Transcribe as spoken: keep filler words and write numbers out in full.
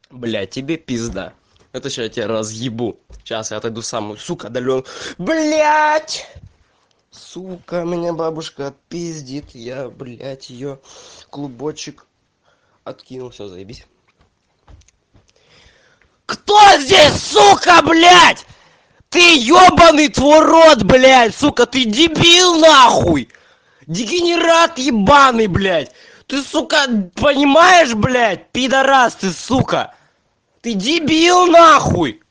Блядь, тебе пизда. Это сейчас я тебя разъебу. Сейчас я отойду самую, сука, отдалён. Блядь! Сука, меня бабушка отпиздит. Я, блядь, ее клубочек откинул. Все, заебись. Кто здесь, сука, блядь? Ты ёбаный твой рот, блядь, сука, ты дебил, нахуй! Дегенерат ебаный, блядь! Ты, сука, понимаешь, блядь, пидорас ты, сука! Ты дебил, нахуй!